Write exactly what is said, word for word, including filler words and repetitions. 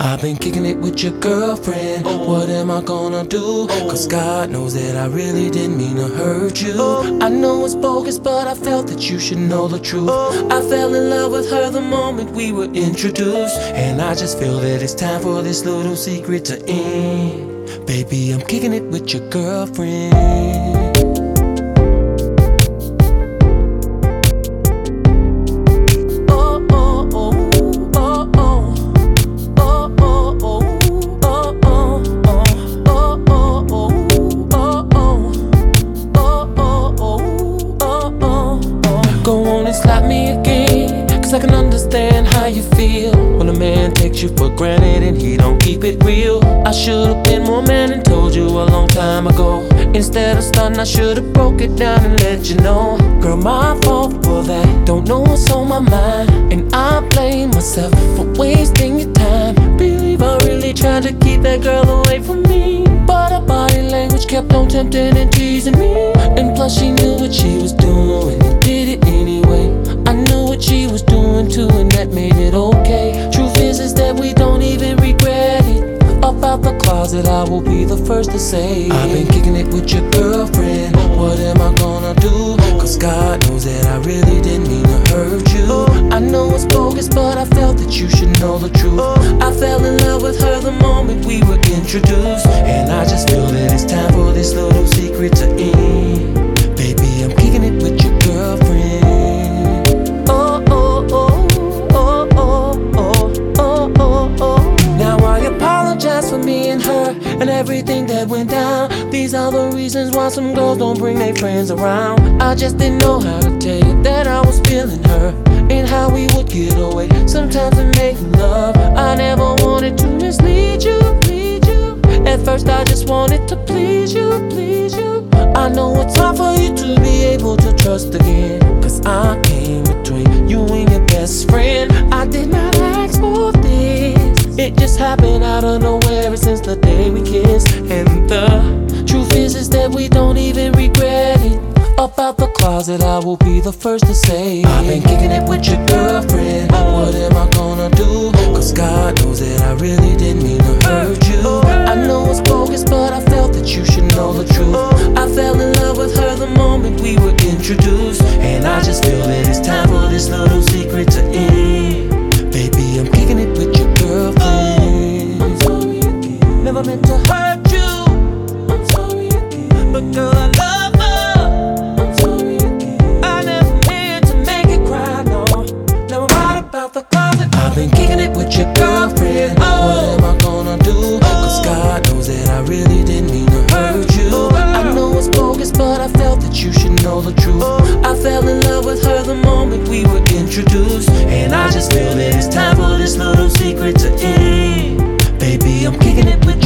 I've been kicking it with your girlfriend. What am I gonna do? Cause God knows that I really didn't mean to hurt you. I know it's bogus, but I felt that you should know the truth. I fell in love with her the moment we were introduced, and I just feel that it's time for this little secret to end. Baby, I'm kicking it with your girlfriend. Go on and slap me again, cause I can understand how you feel when a man takes you for granted and he don't keep it real. I should've been more man and told you a long time ago. Instead of starting, I should've broke it down and let you know. Girl, my fault for that, don't know what's on my mind, and I blame myself for wasting your time. Believe I really tried to keep that girl away from me, but her body language kept on tempting and teasing me. And plus she knew what she was doing and did it anyway. I knew what she was doing too, and that made it okay. Truth is, is that we don't even regret it. About the closet, I will be the first to say I've been kicking it with your girlfriend. What am I gonna do? Cause God knows that I really didn't mean to hurt you. I know it's bogus, but I felt that you should know the truth. I fell in love with her the moment we were introduced, and I just feel that it's time for this little secret to end. Baby, I'm kicking it with your girlfriend. Oh, oh, oh, oh, oh, oh, oh, oh, oh. Now I apologize for me and her and everything that went down. These are the reasons why some girls don't bring their friends around. I just didn't know how to tell you that I was feeling her, and how we would get away sometimes and make love. I never wanted to mislead you, lead you. At first I just wanted to please you, please you. I know it's hard for you to be able to trust again, cause I came between you and your best friend. I did not ask for this, it just happened out of nowhere ever since the day we kissed. And the truth is, is that we don't even regret it. About the closet, I will be the first to say I've been kicking it with your girlfriend. What am I gonna do? Cause God knows that I really didn't mean to hurt you. I know it's bogus, but I felt that you should know the truth. I fell in love with her the moment we were introduced, and I just feel that it's time for this little secret to end. Baby, I'm kicking it with your girlfriend. I'm sorry again, never meant to hurt you. I'm sorry again, but girl, I love her. I'm sorry again, I never meant to make it cry, no. Never mind about the closet. I've been kicking it with your girlfriend. What am I gonna do? Cause God knows that I really didn't mean to hurt you. I know it's bogus, but I felt that you should know the truth. I fell in love with her the moment we were introduced, and I just feel that it's time for this little secret to end. Baby, I'm kicking it with